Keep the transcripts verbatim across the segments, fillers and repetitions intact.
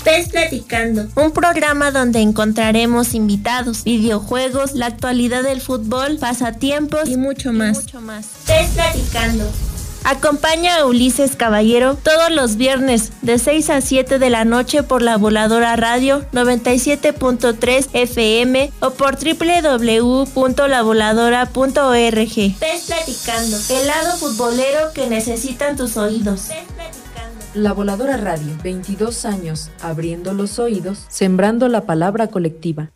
PES Platicando, un programa donde encontraremos invitados, videojuegos, la actualidad del fútbol, pasatiempos y mucho más. Y mucho más. PES Platicando. Acompaña a Ulises Caballero todos los viernes de seis a siete de la noche por La Voladora Radio noventa y siete punto tres F M o por doble u doble u doble u punto la voladora punto org. PES Platicando, el lado futbolero que necesitan tus oídos. PES Platicando. La Voladora Radio, veintidós años, abriendo los oídos, sembrando la palabra colectiva.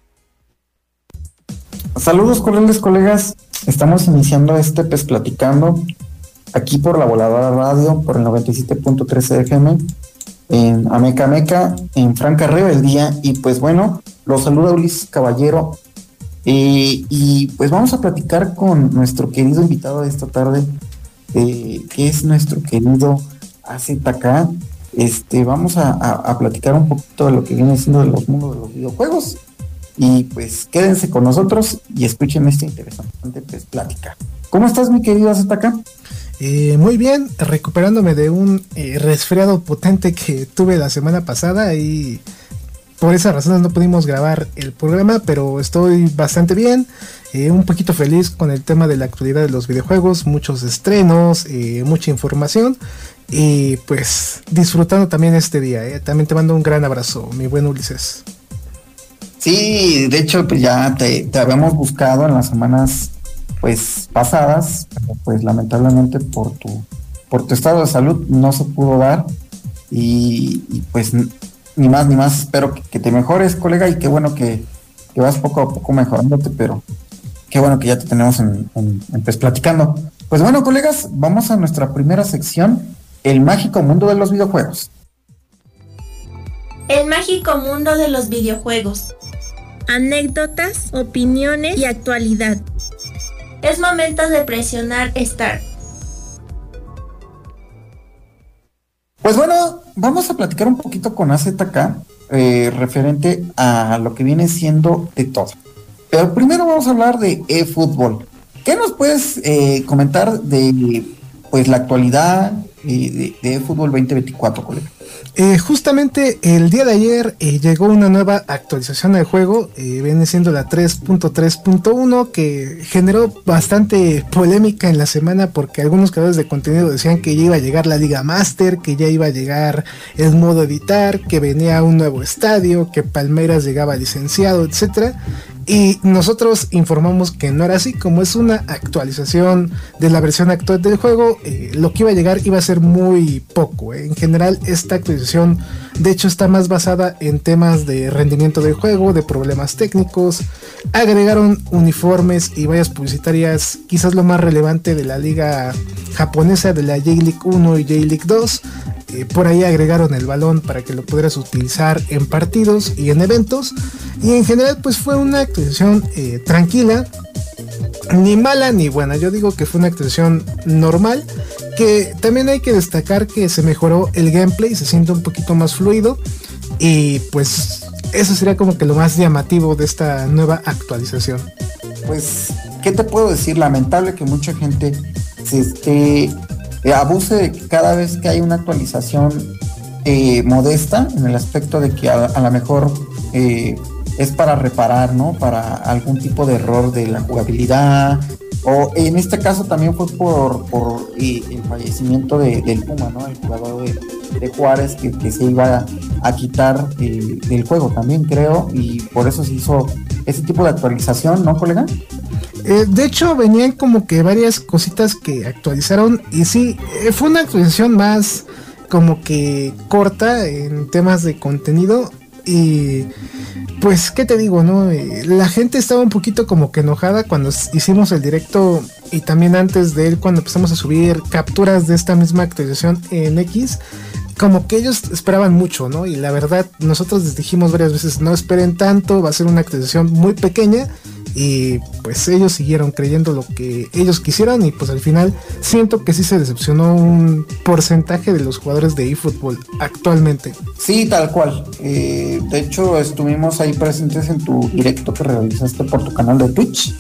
Saludos cordiales, colegas, estamos iniciando este PES Platicando aquí por La Voladora Radio, por el noventa y siete punto tres F M, en Ameca Ameca, en Franca Río del Día. Y pues bueno, los saluda Ulises Caballero, eh, y pues vamos a platicar con nuestro querido invitado de esta tarde, eh, que es nuestro querido A Z K. Este, vamos a, a, a platicar un poquito de lo que viene siendo de los mundos de los videojuegos. Y pues quédense con nosotros y escuchen esta interesante pues, plática. ¿Cómo estás, mi querido A Z K? Eh, muy bien, recuperándome de un eh, resfriado potente que tuve la semana pasada y por esas razones no pudimos grabar el programa, pero estoy bastante bien, eh, un poquito feliz con el tema de la actualidad de los videojuegos, muchos estrenos, eh, mucha información y pues disfrutando también este día. Eh. También te mando un gran abrazo, mi buen Ulises. Sí, de hecho pues ya te, te habíamos buscado en las semanas pues pasadas, pero pues lamentablemente por tu por tu estado de salud no se pudo dar y, y pues ni más ni más, espero que, que te mejores, colega, y qué bueno que, que vas poco a poco mejorándote, pero qué bueno que ya te tenemos en, en, en PES Platicando. Pues bueno, colegas, vamos a nuestra primera sección, el mágico mundo de los videojuegos. El mágico mundo de los videojuegos. Anécdotas, opiniones y actualidad. Es momento de presionar Start. Pues bueno, vamos a platicar un poquito con A Z K eh, referente a lo que viene siendo de todo. Pero primero vamos a hablar de eFootball. ¿Qué nos puedes eh, comentar de pues la actualidad eh, de, de eFootball veinte veinticuatro, colega? Eh, justamente el día de ayer eh, llegó una nueva actualización del juego, eh, viene siendo la tres punto tres punto uno, que generó bastante polémica en la semana porque algunos creadores de contenido decían que ya iba a llegar la Liga Master, que ya iba a llegar el modo editar, que venía un nuevo estadio, que Palmeiras llegaba licenciado, etcétera. Y nosotros informamos que no era así, como es una actualización de la versión actual del juego, eh, lo que iba a llegar iba a ser muy poco. Eh. En general, esta actualización de hecho está más basada en temas de rendimiento del juego, de problemas técnicos. Agregaron uniformes y vallas publicitarias, quizás lo más relevante de la liga japonesa, de la J-League uno y J-League dos. Eh, por ahí agregaron el balón para que lo pudieras utilizar en partidos y en eventos, y en general pues fue una actualización eh, tranquila, ni mala ni buena. Yo digo que fue una actualización normal, que también hay que destacar que se mejoró el gameplay, se siente un poquito más fluido, y pues eso sería como que lo más llamativo de esta nueva actualización. Pues, ¿qué te puedo decir? Lamentable que mucha gente se esté Eh, abuse de que cada vez que hay una actualización eh, modesta, en el aspecto de que a, a lo mejor eh, es para reparar, ¿no? Para algún tipo de error de la jugabilidad, o en este caso también fue por, por eh, el fallecimiento de, del Puma, ¿no? El jugador de, de Juárez que, que se iba a, a quitar eh, del juego también, creo, y por eso se hizo ese tipo de actualización, ¿no, colega? Eh, de hecho venían como que varias cositas que actualizaron, y sí, eh, fue una actualización más como que corta en temas de contenido. Y pues qué te digo, ¿no? Eh, la gente estaba un poquito como que enojada cuando hicimos el directo, y también antes de él cuando empezamos a subir capturas de esta misma actualización en X. Como que ellos esperaban mucho, ¿no? Y la verdad, nosotros les dijimos varias veces, no esperen tanto, va a ser una actualización muy pequeña. Y pues ellos siguieron creyendo lo que ellos quisieron, y pues al final siento que sí se decepcionó un porcentaje de los jugadores de eFootball actualmente. Sí, tal cual. Eh, de hecho, estuvimos ahí presentes en tu directo que realizaste por tu canal de Twitch.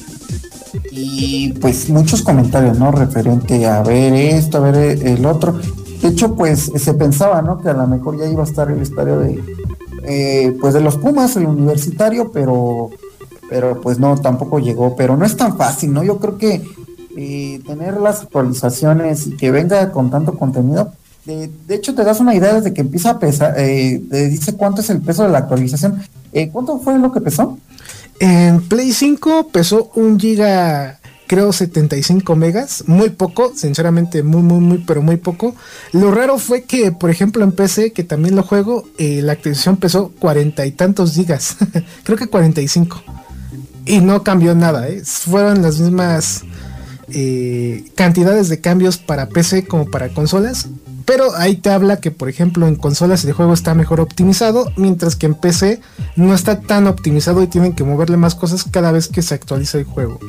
Y pues muchos comentarios, ¿no? Referente a ver esto, a ver el otro. De hecho, pues se pensaba, ¿no? Que a lo mejor ya iba a estar el estadio de eh, pues de los Pumas, el universitario, pero, pero pues no, tampoco llegó, pero no es tan fácil, ¿no? Yo creo que eh, tener las actualizaciones y que venga con tanto contenido, de, de hecho te das una idea desde que empieza a pesar, eh, te dice cuánto es el peso de la actualización. Eh, ¿Cuánto fue lo que pesó? En Play cinco pesó un giga, creo setenta y cinco megas, muy poco, sinceramente muy, muy, muy, pero muy poco. Lo raro fue que, por ejemplo, en P C, que también lo juego, eh, la actualización pesó cuarenta y tantos gigas, creo que cuarenta y cinco. Y no cambió nada, ¿eh? Fueron las mismas eh, cantidades de cambios para P C como para consolas. Pero ahí te habla que, por ejemplo, en consolas el juego está mejor optimizado, mientras que en P C no está tan optimizado y tienen que moverle más cosas cada vez que se actualiza el juego.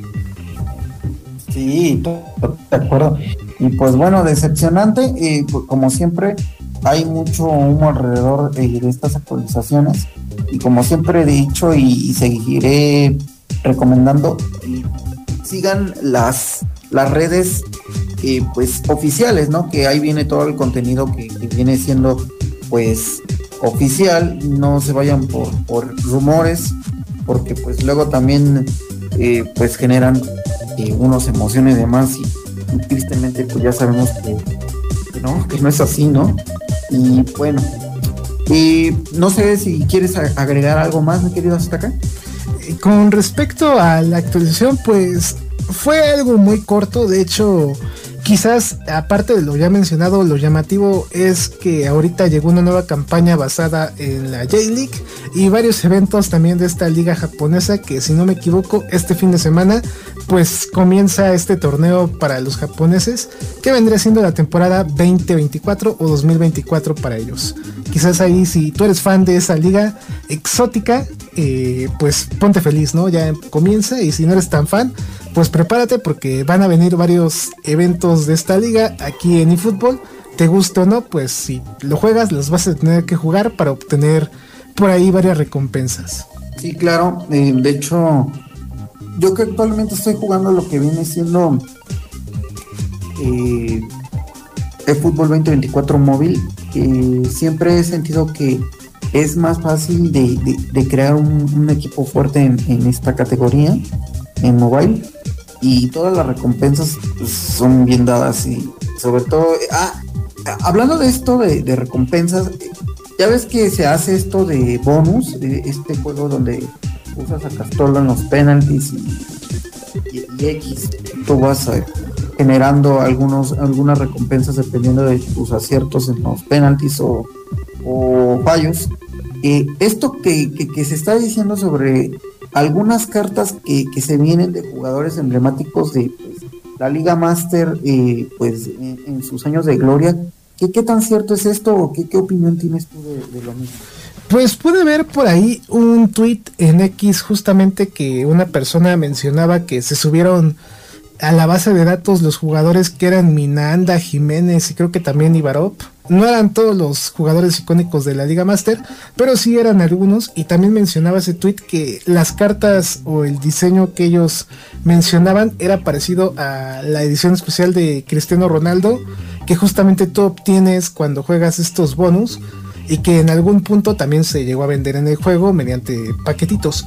Sí, de acuerdo. Y pues bueno, decepcionante, eh, pues como siempre, hay mucho humo alrededor eh, de estas actualizaciones. Y como siempre he dicho y, y seguiré recomendando, y sigan las, las redes eh, pues oficiales, ¿no? Que ahí viene todo el contenido que, que viene siendo pues oficial. No se vayan por, por rumores, porque pues luego también eh, pues generan eh, unos emociones y demás, y, y tristemente pues ya sabemos que, que no, que no es así, ¿no? Y bueno, eh, no sé si quieres agregar algo más, mi querido Azteca. Con respecto a la actualización, pues fue algo muy corto. De hecho, quizás aparte de lo ya mencionado, lo llamativo es que ahorita llegó una nueva campaña basada en la J-League y varios eventos también de esta liga japonesa, que si no me equivoco este fin de semana pues comienza este torneo para los japoneses, que vendría siendo la temporada veinte veinticuatro o dos mil veinticuatro para ellos. Quizás ahí, si tú eres fan de esa liga exótica, eh, pues ponte feliz, ¿no? Ya comienza. Y si no eres tan fan, pues prepárate, porque van a venir varios eventos de esta liga aquí en eFootball. Te guste o no, pues si lo juegas, los vas a tener que jugar para obtener por ahí varias recompensas. Sí, claro. Eh, de hecho, yo que actualmente estoy jugando lo que viene siendo eh, eFootball veinte veinticuatro móvil. Eh, siempre he sentido que es más fácil de, de, de crear un, un equipo fuerte en, en esta categoría, en mobile, y todas las recompensas pues, son bien dadas. Y sobre todo, ah, hablando de esto de, de recompensas, ya ves que se hace esto de bonus, de este juego donde usas a Castolo en los penalties y, y, y X, tú vas a, generando algunos algunas recompensas dependiendo de tus aciertos en los penalties o, o fallos. Eh, esto que, que, que se está diciendo sobre algunas cartas que, que se vienen de jugadores emblemáticos de pues, la Liga Master, eh, pues en, en sus años de gloria, ¿qué, qué tan cierto es esto o qué, qué opinión tienes tú de, de lo mismo? Pues pude ver por ahí un tweet en X justamente que una persona mencionaba que se subieron a la base de datos los jugadores que eran Minanda, Jiménez y creo que también Ibarov. No eran todos los jugadores icónicos de la Liga Master, pero sí eran algunos. Y también mencionaba ese tweet que las cartas o el diseño que ellos mencionaban era parecido a la edición especial de Cristiano Ronaldo, que justamente tú obtienes cuando juegas estos bonus, y que en algún punto también se llegó a vender en el juego mediante paquetitos.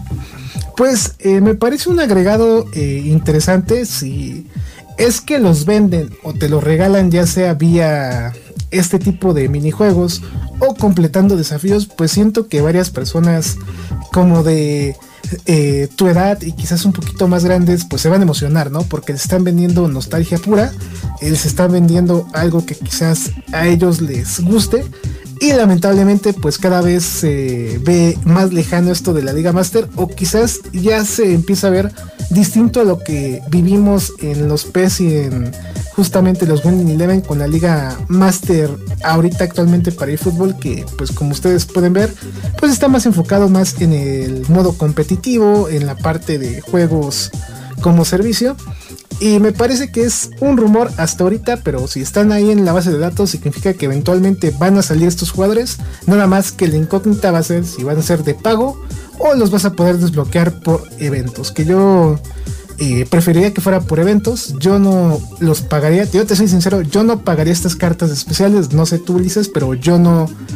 Pues eh, me parece un agregado eh, interesante. Si es que los venden o te los regalan, ya sea vía este tipo de minijuegos o completando desafíos, pues siento que varias personas como de eh, tu edad y quizás un poquito más grandes pues se van a emocionar, ¿no? Porque les están vendiendo nostalgia pura, les están vendiendo algo que quizás a ellos les guste. Y lamentablemente pues cada vez se ve más lejano esto de la Liga Master, o quizás ya se empieza a ver distinto a lo que vivimos en los P E S y en justamente los Winning Eleven con la Liga Master ahorita actualmente para eFootball, que pues como ustedes pueden ver pues está más enfocado más en el modo competitivo, en la parte de juegos como servicio. Y me parece que es un rumor hasta ahorita, pero si están ahí en la base de datos significa que eventualmente van a salir estos jugadores. Nada más que la incógnita va a ser si van a ser de pago o los vas a poder desbloquear por eventos. Que yo eh, preferiría que fuera por eventos. Yo no los pagaría, yo te soy sincero, yo no pagaría estas cartas especiales. No sé tú, Ulises, pero yo no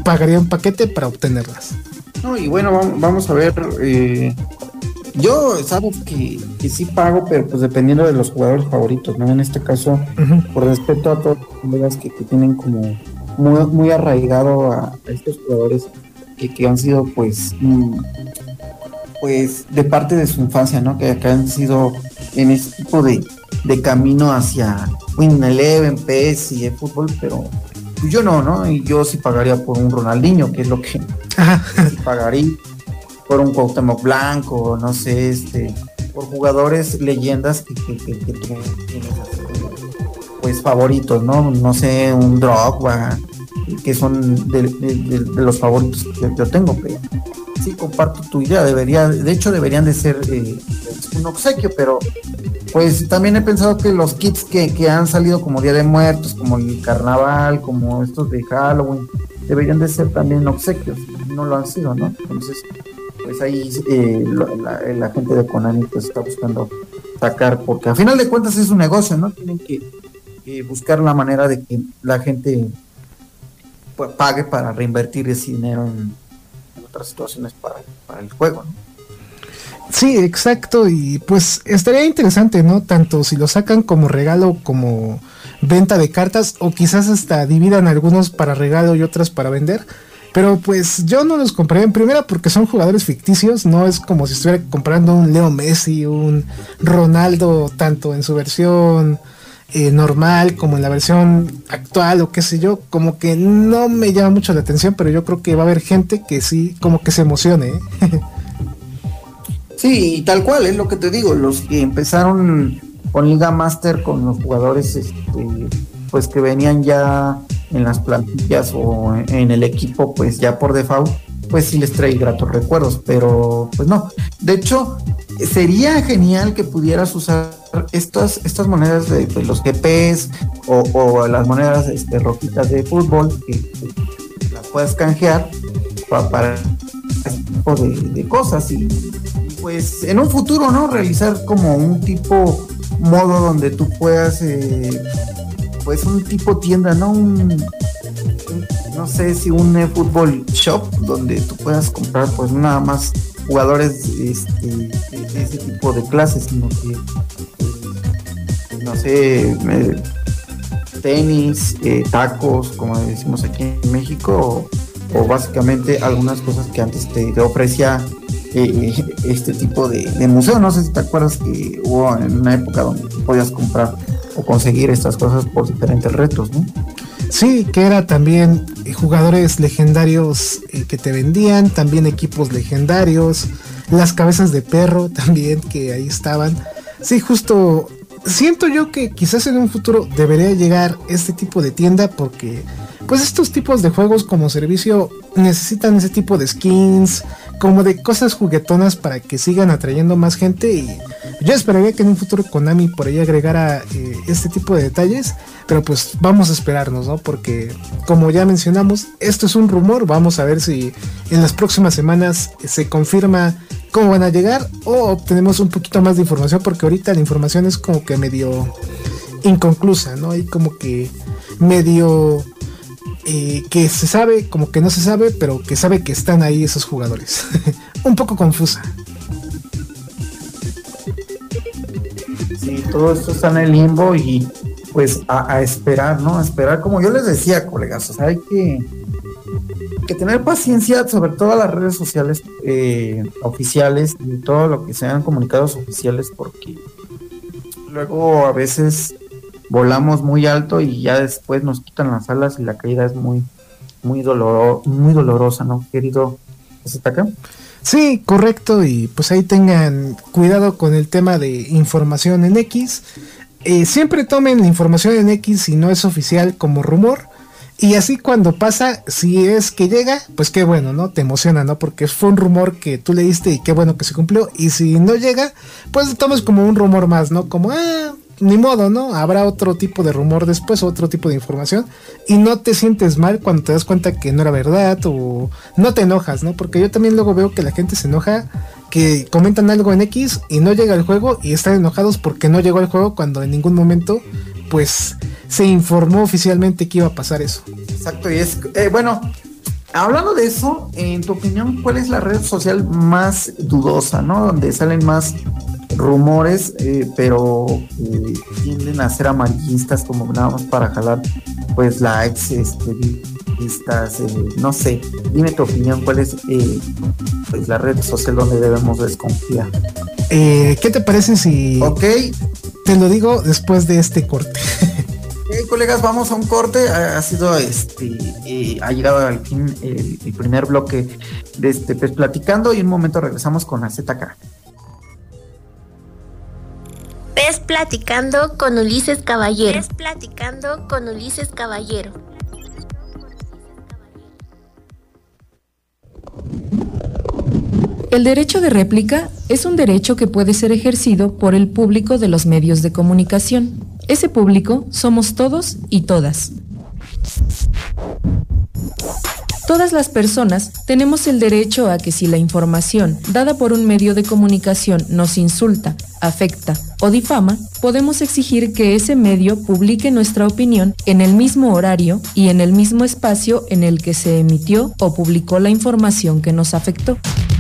pagaría un paquete para obtenerlas. No, y bueno, vamos a ver, eh, yo sabes que, que sí pago, pero pues dependiendo de los jugadores favoritos, ¿no? En este caso, uh-huh. por respeto a todos los colegas que, que tienen como muy, muy arraigado a, a estos jugadores que, que han sido pues mm, pues de parte de su infancia, ¿no? Que, que han sido en este tipo de, de camino hacia Win Eleven, P E S y el fútbol, pero yo no, ¿no? Y yo sí pagaría por un Ronaldinho, que es lo que sí pagaría, por un Cuauhtémoc Blanco, no sé, este, por jugadores leyendas que, que, que, que tú tienes pues favoritos, ¿no? No sé, un Drogba, que son de, de, de, de los favoritos que yo tengo, pero sí comparto tu idea, debería, de hecho deberían de ser eh, un obsequio, pero pues también he pensado que los kits que, que han salido como Día de Muertos, como el Carnaval, como estos de Halloween, deberían de ser también obsequios, no lo han sido, ¿no? Entonces, pues ahí eh, la, la gente de Konami pues está buscando sacar, porque a final de cuentas es un negocio, ¿no? Tienen que eh, buscar la manera de que la gente pues, pague para reinvertir ese dinero en, en otras situaciones para, para el juego, ¿no? Sí, exacto, y pues estaría interesante, ¿no? Tanto si lo sacan como regalo, como venta de cartas, o quizás hasta dividan algunos para regalo y otras para vender. Pero pues yo no los compraría en primera porque son jugadores ficticios, no es como si estuviera comprando un Leo Messi, un Ronaldo, tanto en su versión eh, normal como en la versión actual o qué sé yo, como que no me llama mucho la atención, pero yo creo que va a haber gente que sí, como que se emocione, ¿eh? Sí, y tal cual, es lo que te digo, los que empezaron con Liga Master, con los jugadores este, pues que venían ya en las plantillas o en el equipo, pues ya por default, pues sí les trae gratos recuerdos, pero pues no. De hecho, sería genial que pudieras usar estas, estas monedas de, de los G Ps o, o las monedas este, rojitas de fútbol, que, que las puedas canjear para, para este tipo de, de cosas y pues en un futuro, ¿no? Realizar como un tipo modo donde tú puedas, eh, pues un tipo tienda, ¿no? Un, un, no sé si un eh, fútbol shop donde tú puedas comprar pues nada más jugadores este, de ese tipo de clases, sino que, eh, no sé, eh, tenis, eh, tacos, como decimos aquí en México, o, o básicamente algunas cosas que antes te, te ofrecía Eh, este tipo de, de museo. No sé si te acuerdas que hubo en una época donde podías comprar o conseguir estas cosas por diferentes retos, ¿no? Sí, que era también jugadores legendarios eh, que te vendían, también equipos legendarios, las cabezas de perro también que ahí estaban. Sí, justo siento yo que quizás en un futuro debería llegar este tipo de tienda porque pues estos tipos de juegos como servicio necesitan ese tipo de skins, como de cosas juguetonas para que sigan atrayendo más gente, y yo esperaría que en un futuro Konami por ahí agregara eh, este tipo de detalles, pero pues vamos a esperarnos, ¿no? Porque como ya mencionamos, esto es un rumor, vamos a ver si en las próximas semanas se confirma cómo van a llegar o obtenemos un poquito más de información, porque ahorita la información es como que medio inconclusa, ¿no? Y como que medio... Eh, que se sabe, como que no se sabe, pero que sabe que están ahí esos jugadores. Un poco confusa. Sí, todo esto está en el limbo y pues a, a esperar, ¿no? A esperar, como yo les decía, colegas, o sea, hay que, que tener paciencia, sobre todo las redes sociales eh, oficiales y todo lo que sean comunicados oficiales, porque luego a veces volamos muy alto y ya después nos quitan las alas y la caída es muy muy dolor, muy dolorosa, ¿no, querido Zetaca? Sí, correcto, y pues ahí tengan cuidado con el tema de información en X. Eh, siempre tomen la información en X si no es oficial como rumor, y así cuando pasa, si es que llega, pues qué bueno, ¿no? Te emociona, ¿no? Porque fue un rumor que tú leíste y qué bueno que se cumplió, y si no llega, pues tomes como un rumor más, ¿no? Como, ah... ni modo, ¿no? Habrá otro tipo de rumor después, otro tipo de información, y no te sientes mal cuando te das cuenta que no era verdad, o no te enojas, ¿no? Porque yo también luego veo que la gente se enoja, que comentan algo en X y no llega el juego y están enojados porque no llegó el juego cuando en ningún momento, pues, se informó oficialmente que iba a pasar eso. Exacto, y es, eh, bueno, hablando de eso, en tu opinión, ¿cuál es la red social más dudosa, ¿no? Donde salen más rumores, eh, pero eh, tienden a ser amarillistas, como nada más para jalar pues likes, este, vistas, eh, no sé. Dime tu opinión, ¿cuál es eh, pues la red social donde debemos desconfiar? Eh, ¿Qué te parece si Ok, te lo digo después de este corte? ok, colegas, vamos a un corte. Ha, ha sido este, eh, ha llegado al fin el, el primer bloque de este pues platicando, y en un momento regresamos con A Z K. Pez Platicando con Ulises Caballero. Pez Platicando con Ulises Caballero. El derecho de réplica es un derecho que puede ser ejercido por el público de los medios de comunicación. Ese público somos todos y todas. Todas las personas tenemos el derecho a que si la información dada por un medio de comunicación nos insulta, afecta o difama, podemos exigir que ese medio publique nuestra opinión en el mismo horario y en el mismo espacio en el que se emitió o publicó la información que nos afectó.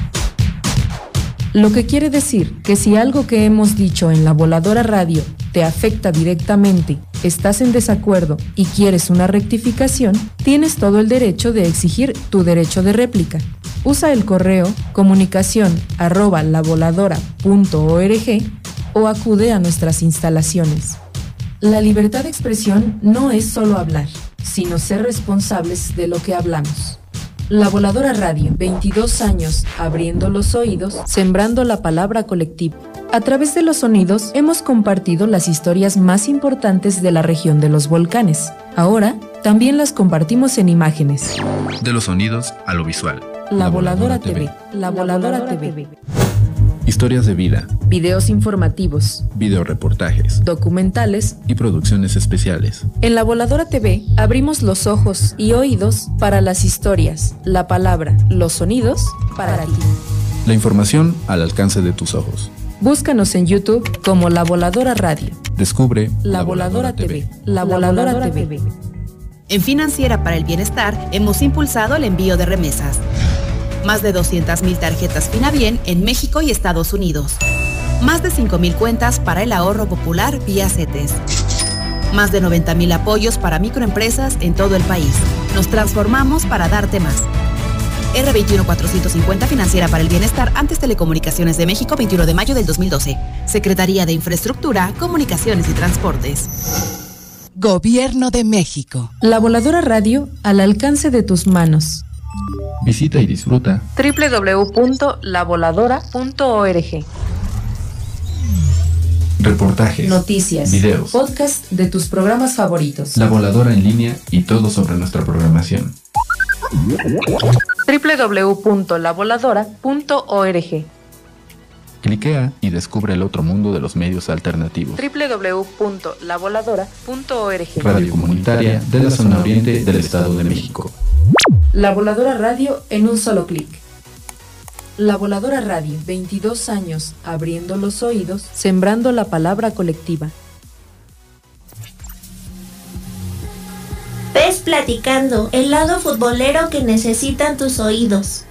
Lo que quiere decir que si algo que hemos dicho en La Voladora Radio te afecta directamente, estás en desacuerdo y quieres una rectificación, tienes todo el derecho de exigir tu derecho de réplica. Usa el correo comunicación arroba lavoladora punto org o acude a nuestras instalaciones. La libertad de expresión no es solo hablar, sino ser responsables de lo que hablamos. La Voladora Radio, veintidós años abriendo los oídos, sembrando la palabra colectiva. A través de los sonidos hemos compartido las historias más importantes de la región de los volcanes. Ahora también las compartimos en imágenes. De los sonidos a lo visual. La Voladora T V. La Voladora T V. Historias de vida, Videos informativos, videoreportajes documentales. y producciones especiales. En La Voladora T V abrimos los ojos y oídos para las historias, la palabra, los sonidos para ti. La información al alcance de tus ojos. Búscanos en YouTube como La Voladora Radio. Descubre La Voladora T V. La Voladora T V. En Financiera para el Bienestar hemos impulsado el envío de remesas. Más de doscientas mil tarjetas Finabien en México y Estados Unidos. Más de cinco mil cuentas para el ahorro popular vía CETES. Más de noventa mil apoyos para microempresas en todo el país. Nos transformamos para darte más. R veintiuno cuatrocientos cincuenta Financiera para el Bienestar, antes Telecomunicaciones de México, veintiuno de mayo del dos mil doce. Secretaría de Infraestructura, Comunicaciones y Transportes. Gobierno de México. La Voladora Radio al alcance de tus manos. Visita y disfruta doble u doble u doble u punto la voladora punto org. reportajes, Noticias, videos, podcast de tus programas favoritos. La Voladora en línea y todo sobre nuestra programación. doble u doble u doble u punto la voladora punto org. Cliquea y descubre el otro mundo de los medios alternativos. doble u doble u doble u punto la voladora punto org. Radio comunitaria de la zona oriente del Estado de México. La Voladora Radio en un solo clic. La Voladora Radio, veintidós años abriendo los oídos, sembrando la palabra colectiva. Pez Platicando, el lado futbolero que necesitan tus oídos.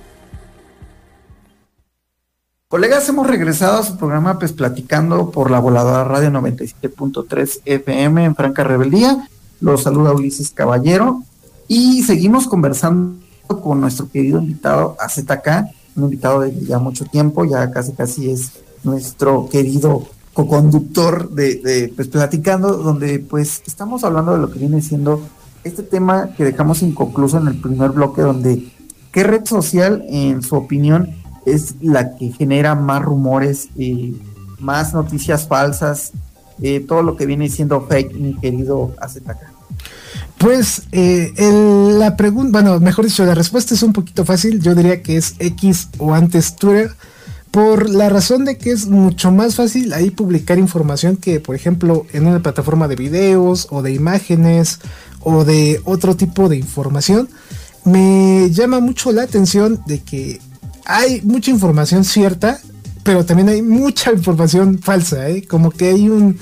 Colegas, hemos regresado a su programa Pues Platicando por La Voladora Radio noventa y siete punto tres F M en Franca Rebeldía. Los saluda Ulises Caballero y seguimos conversando con nuestro querido invitado A Z K, un invitado de ya mucho tiempo, ya casi casi es nuestro querido coconductor de, de Pues Platicando, donde pues estamos hablando de lo que viene siendo este tema que dejamos inconcluso en el primer bloque, donde ¿qué red social, en su opinión, es la que genera más rumores, eh, más noticias falsas, eh, todo lo que viene siendo fake, mi querido A Z K? Pues eh, el, la pregunta, bueno, mejor dicho, la respuesta es un poquito fácil. Yo diría que es X o antes Twitter, por la razón de que es mucho más fácil ahí publicar información que, por ejemplo, en una plataforma de videos o de imágenes o de otro tipo de información. Me llama mucho la atención de que hay mucha información cierta, pero también hay mucha información falsa, ¿eh? Como que hay un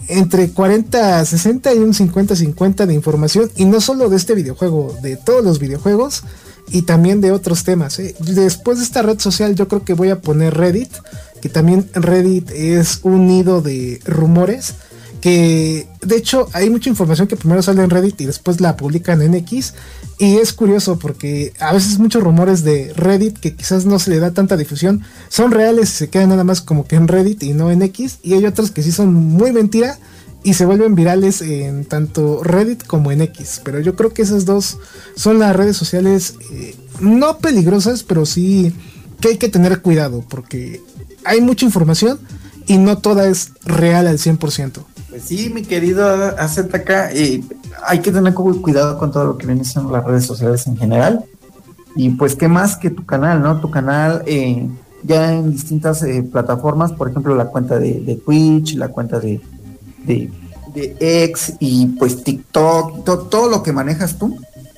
entre cuarenta sesenta y un cincuenta cincuenta de información, y no solo de este videojuego, de todos los videojuegos y también de otros temas, ¿eh? Después de esta red social yo creo que voy a poner Reddit, que también Reddit es un nido de rumores, que de hecho hay mucha información que primero sale en Reddit y después la publican en X, y es curioso porque a veces muchos rumores de Reddit que quizás no se le da tanta difusión son reales y se quedan nada más como que en Reddit y no en X, y hay otros que sí son muy mentira y se vuelven virales en tanto Reddit como en X. Pero yo creo que esas dos son las redes sociales eh, no peligrosas, pero sí que hay que tener cuidado porque hay mucha información y no toda es real al cien por ciento. Pues sí, mi querido A Z K, eh, hay que tener cuidado con todo lo que vienen siendo las redes sociales en general. Y pues qué más que tu canal, ¿no? Tu canal eh, ya en distintas eh, plataformas, por ejemplo la cuenta de, de Twitch, la cuenta de, de, de X y pues TikTok, to, todo lo que manejas tú.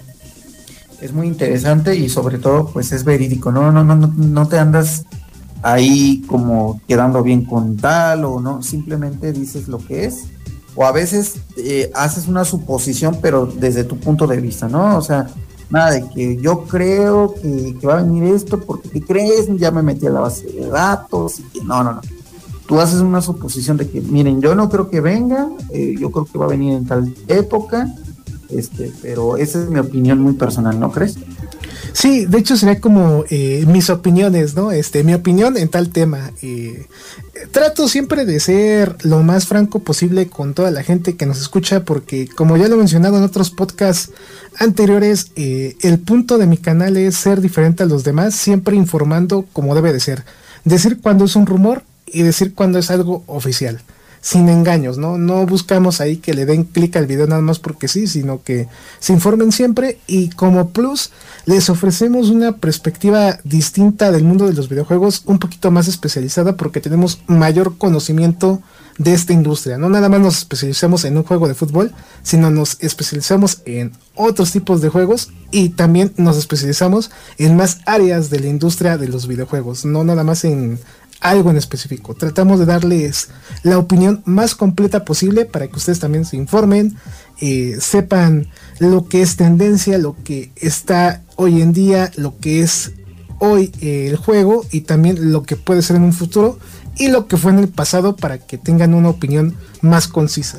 Es muy interesante y sobre todo pues es verídico, no, no, no, no, no te andas ahí como quedando bien con tal o no, simplemente dices lo que es, o a veces eh, haces una suposición pero desde tu punto de vista, ¿no? O sea, nada de que yo creo que, que va a venir esto porque ¿qué crees? Ya me metí a la base de datos y que no, no, no. Tú haces una suposición de que, miren, yo no creo que venga, eh, yo creo que va a venir en tal época, este, pero esa es mi opinión muy personal, ¿no crees? Sí, de hecho sería como eh, mis opiniones, ¿no? Este, mi opinión en tal tema. Eh, trato siempre de ser lo más franco posible con toda la gente que nos escucha, porque como ya lo he mencionado en otros podcasts anteriores, eh, el punto de mi canal es ser diferente a los demás, siempre informando como debe de ser. Decir cuando es un rumor y decir cuando es algo oficial. Sin engaños, ¿no? No buscamos ahí que le den clic al video nada más porque sí, sino que se informen siempre, y como plus les ofrecemos una perspectiva distinta del mundo de los videojuegos, un poquito más especializada porque tenemos mayor conocimiento de esta industria. No nada más nos especializamos en un juego de fútbol, sino nos especializamos en otros tipos de juegos y también nos especializamos en más áreas de la industria de los videojuegos, no nada más en algo en específico. Tratamos de darles la opinión más completa posible para que ustedes también se informen, eh, sepan lo que es tendencia, lo que está hoy en día, lo que es hoy eh, el juego, y también lo que puede ser en un futuro y lo que fue en el pasado, para que tengan una opinión más concisa.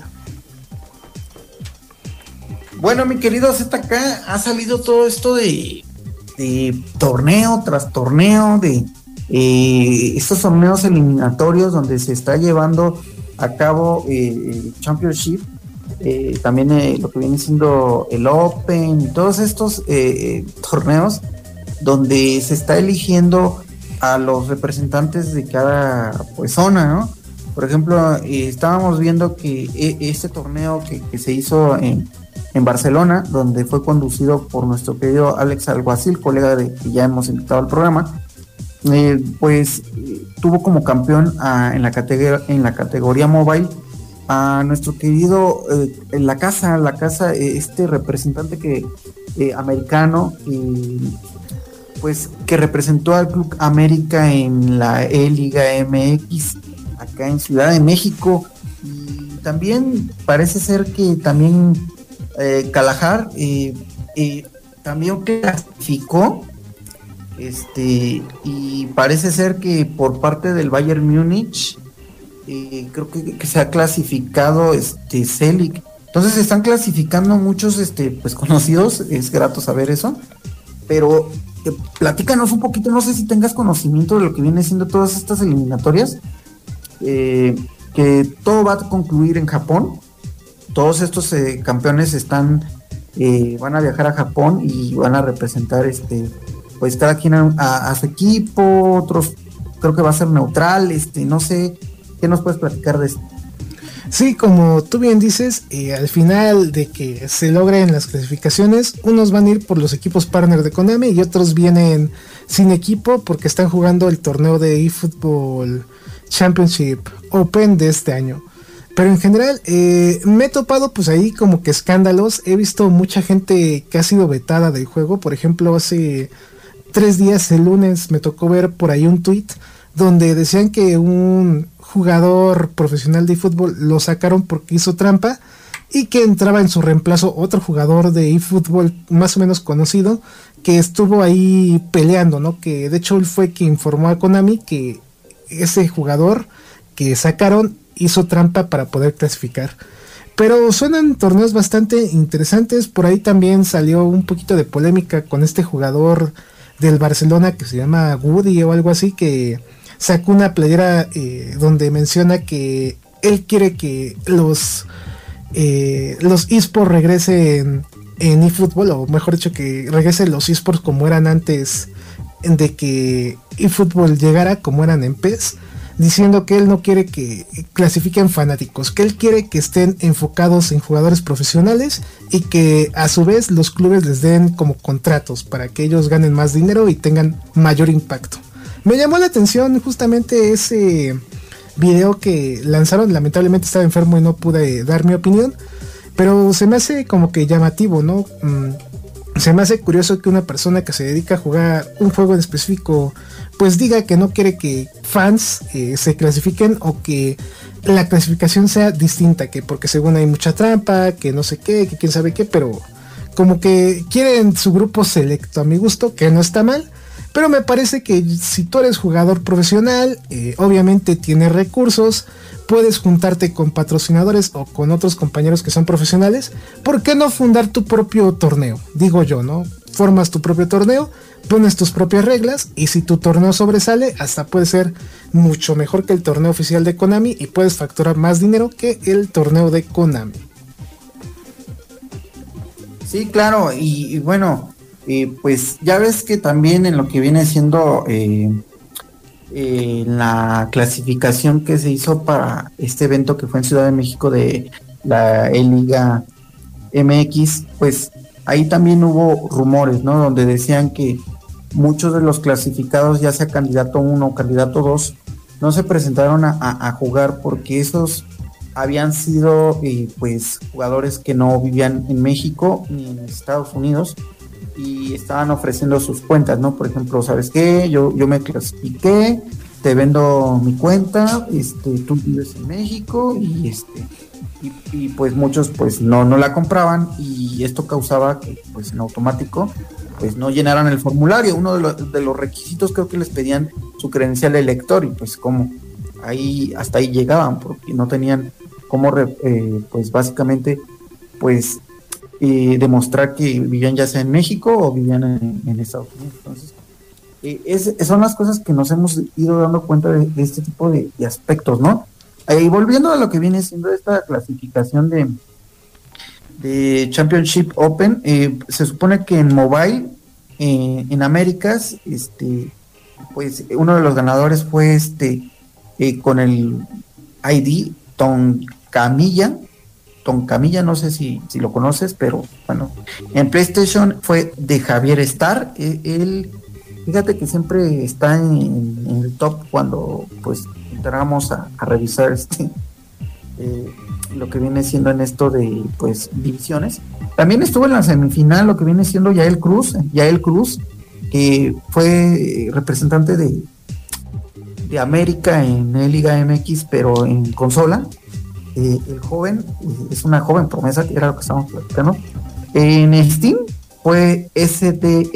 Bueno, mi querido Z K, ha salido todo esto de, de torneo tras torneo, de Eh, estos torneos eliminatorios donde se está llevando a cabo eh, el Championship, eh, también eh, lo que viene siendo el Open y todos estos eh, torneos donde se está eligiendo a los representantes de cada pues, zona, ¿no? Por ejemplo, eh, estábamos viendo que eh, este torneo que, que se hizo en, en Barcelona, donde fue conducido por nuestro querido Alex Alguacil, colega de que ya hemos invitado al programa, Eh, pues eh, tuvo como campeón a, en, la categoría, en la categoría mobile a nuestro querido eh, en la casa, la casa eh, este representante que eh, americano eh, pues que representó al Club América en la E-Liga M X acá en Ciudad de México, y también parece ser que también eh, Calajar eh, eh, también clasificó. Este, y parece ser que por parte del Bayern Múnich eh, creo que, que se ha clasificado este Celic. Entonces se están clasificando muchos este pues conocidos, es grato saber eso. Pero eh, platícanos un poquito, no sé si tengas conocimiento de lo que viene siendo todas estas eliminatorias, eh, que todo va a concluir en Japón. Todos estos eh, campeones están eh, van a viajar a Japón y van a representar este pues cada quien a, a, a su equipo, otros creo que va a ser neutral, este, no sé, ¿qué nos puedes platicar de esto? Sí, como tú bien dices, eh, al final de que se logren las clasificaciones, unos van a ir por los equipos partner de Konami y otros vienen sin equipo porque están jugando el torneo de eFootball Championship Open de este año. Pero en general eh, me he topado pues ahí como que escándalos, he visto mucha gente que ha sido vetada del juego. Por ejemplo, hace tres días, el lunes, me tocó ver por ahí un tweet donde decían que un jugador profesional de fútbol lo sacaron porque hizo trampa y que entraba en su reemplazo otro jugador de eFootball más o menos conocido que estuvo ahí peleando, ¿no? Que de hecho él fue quien informó a Konami que ese jugador que sacaron hizo trampa para poder clasificar. Pero suenan torneos bastante interesantes. Por ahí también salió un poquito de polémica con este jugador del Barcelona que se llama Woody o algo así, que sacó una playera eh, donde menciona que él quiere que los eh, los eSports regresen en eFootball, o mejor dicho que regresen los eSports como eran antes de que eFootball llegara, como eran en P E S, diciendo que él no quiere que clasifiquen fanáticos, que él quiere que estén enfocados en jugadores profesionales y que a su vez los clubes les den como contratos para que ellos ganen más dinero y tengan mayor impacto. Me llamó la atención justamente ese video que lanzaron. Lamentablemente estaba enfermo y no pude dar mi opinión, pero se me hace como que llamativo, ¿no? Mm, se me hace curioso que una persona que se dedica a jugar un juego en específico pues diga que no quiere que fans eh, se clasifiquen, o que la clasificación sea distinta, que porque según hay mucha trampa, que no sé qué, que quién sabe qué, pero como que quieren su grupo selecto, a mi gusto, que no está mal. Pero me parece que si tú eres jugador profesional, eh, obviamente tienes recursos, puedes juntarte con patrocinadores o con otros compañeros que son profesionales. ¿Por qué no fundar tu propio torneo? Digo yo, ¿no? Formas tu propio torneo, pones tus propias reglas, y si tu torneo sobresale, hasta puede ser mucho mejor que el torneo oficial de Konami y puedes facturar más dinero que el torneo de Konami. Sí, claro, y, y bueno... Eh, pues ya ves que también en lo que viene siendo eh, eh, la clasificación que se hizo para este evento que fue en Ciudad de México de la E-Liga M X, pues ahí también hubo rumores, ¿no? Donde decían que muchos de los clasificados, ya sea candidato uno o candidato dos, no se presentaron a, a, a jugar porque esos habían sido eh, pues jugadores que no vivían en México ni en Estados Unidos, y estaban ofreciendo sus cuentas, ¿no? Por ejemplo, ¿sabes qué? Yo, yo me clasifiqué, te vendo mi cuenta, este, tú vives en México, y este, y, y pues muchos pues no, no la compraban, y esto causaba que pues en automático pues no llenaran el formulario. Uno de los, de los requisitos creo que les pedían su credencial de lector, y pues como ahí hasta ahí llegaban, porque no tenían cómo eh, pues básicamente pues Eh, demostrar que vivían ya sea en México o vivían en, en Estados Unidos. Entonces, eh, es, son las cosas que nos hemos ido dando cuenta de, de este tipo de, de aspectos, ¿no? Eh, y volviendo a lo que viene siendo esta clasificación de, de Championship Open, eh, se supone que en mobile, eh, en Américas, este, pues uno de los ganadores fue este, eh, con el I D Toncamilla. Toncamilla, no sé si, si lo conoces, pero bueno, en PlayStation fue de Javier Star. Él, fíjate que siempre está en, en el top cuando pues entramos a, a revisar este eh, lo que viene siendo en esto de pues divisiones. También estuvo en la semifinal lo que viene siendo Yael Cruz, Yael Cruz, que fue representante de, de América en Liga M X, pero en consola. Eh, el joven, eh, es una joven promesa, que era lo que estábamos platicando. En Steam fue S D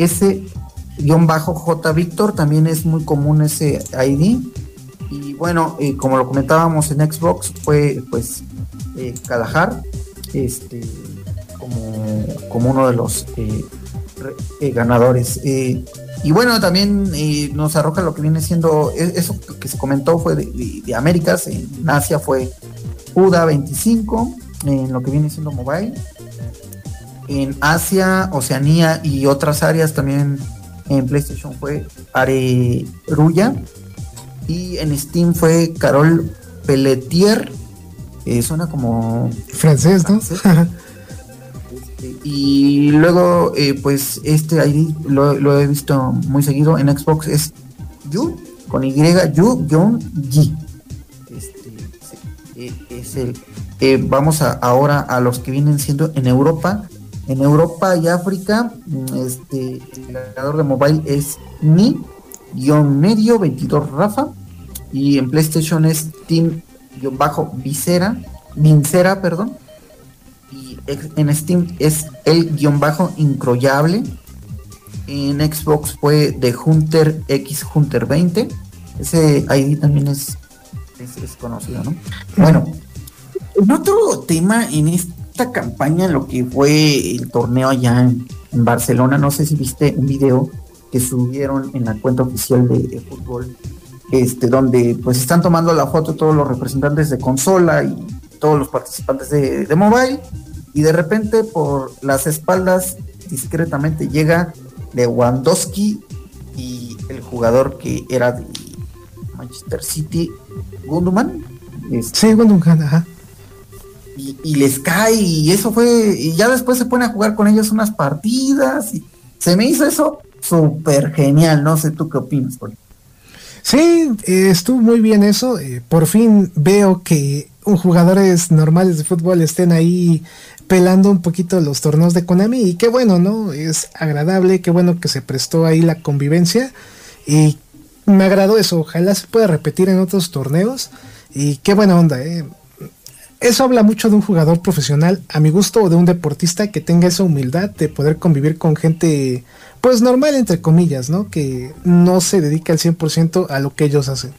S-J Víctor, también es muy común ese I D. Y bueno, eh, como lo comentábamos en Xbox, fue pues eh, Kalahar, este, como, como uno de los eh, re, eh, ganadores. Eh, y bueno, también eh, nos arroja lo que viene siendo, eso que se comentó fue de, de, de Américas. En Asia fue U D A veinticinco, en lo que viene siendo mobile. En Asia, Oceanía y otras áreas también en PlayStation fue Areruya, y en Steam fue Carol Pelletier, eh, suena como francés, ¿no? Francés. Este, y luego eh, pues este I D lo, lo he visto muy seguido en Xbox, es Yu con Y, Yu-G. Es el eh, vamos a, ahora a los que vienen siendo en Europa. En Europa y África, este el ganador de mobile es Mi guión medio veintidós Rafa, y en PlayStation es Team-Vincera, Vincera, perdón, y en Steam es el guión bajo incroyable. En Xbox fue The Hunter X Hunter veinte. Ese I D también es, es, es conocido, ¿no? Bueno, en otro tema en esta campaña, lo que fue el torneo allá en, en Barcelona, no sé si viste un video que subieron en la cuenta oficial de, de fútbol, este, donde pues están tomando la foto todos los representantes de consola y todos los participantes de, de mobile, y de repente por las espaldas discretamente llega Lewandowski y el jugador que era de Manchester City, Gundogan. Este, sí, Gundogan, ajá. Y, y les cae, y eso fue, y ya después se pone a jugar con ellos unas partidas, y se me hizo eso súper genial. No sé tú qué opinas, Poli. Sí, eh, estuvo muy bien eso. Eh, por fin veo que un jugadores normales de fútbol estén ahí pelando un poquito los torneos de Konami, y qué bueno, ¿no? Es agradable, qué bueno que se prestó ahí la convivencia, y me agradó eso. Ojalá se pueda repetir en otros torneos, y qué buena onda, ¿eh? Eso habla mucho de un jugador profesional, a mi gusto, o de un deportista que tenga esa humildad de poder convivir con gente, pues normal, entre comillas, ¿no? Que no se dedica al cien por ciento a lo que ellos hacen.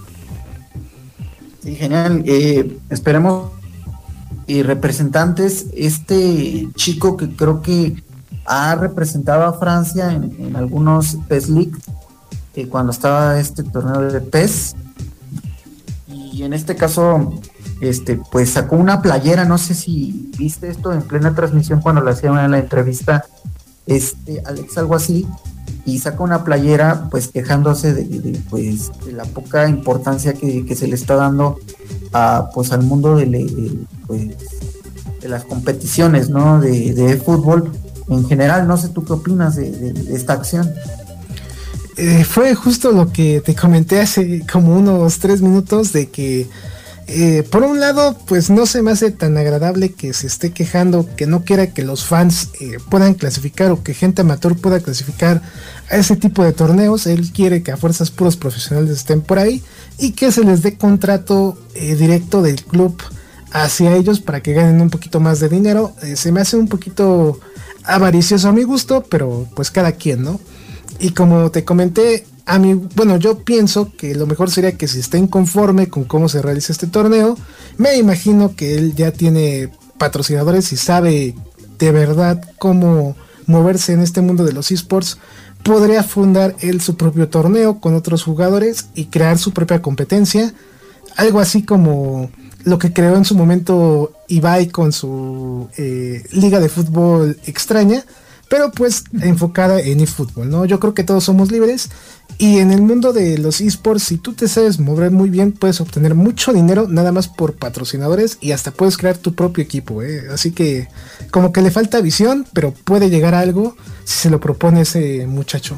Sí, genial. Eh, esperemos y representantes, este chico que creo que ha representado a Francia en, en algunos P E S League, eh, cuando estaba este torneo de P E S, y en este caso este pues sacó una playera, no sé si viste esto en plena transmisión cuando le hacían en la entrevista este Alex Alguacil, y saca una playera pues quejándose de, de pues de la poca importancia que, que se le está dando a pues al mundo de, de, pues, de las competiciones, ¿no? de, de fútbol en general. No sé tú qué opinas de, de, de esta acción. Eh, fue justo lo que te comenté hace como unos tres minutos, de que Eh, por un lado, pues no se me hace tan agradable que se esté quejando, que no quiera que los fans eh, puedan clasificar, o que gente amateur pueda clasificar a ese tipo de torneos. Él quiere que a fuerzas puros profesionales estén por ahí, y que se les dé contrato eh, directo del club hacia ellos para que ganen un poquito más de dinero. Eh, se me hace un poquito avaricioso a mi gusto, pero pues cada quien, ¿no? Y como te comenté, a mí, bueno, yo pienso que lo mejor sería que si está inconforme con cómo se realiza este torneo, me imagino que él ya tiene patrocinadores y sabe de verdad cómo moverse en este mundo de los esports, podría fundar él su propio torneo con otros jugadores y crear su propia competencia, algo así como lo que creó en su momento Ibai con su eh, liga de fútbol extraña, pero pues enfocada en eFootball, ¿no? Yo creo que todos somos libres, y en el mundo de los esports, si tú te sabes mover muy bien, puedes obtener mucho dinero nada más por patrocinadores, y hasta puedes crear tu propio equipo, ¿eh? Así que como que le falta visión, pero puede llegar a algo si se lo propone ese muchacho.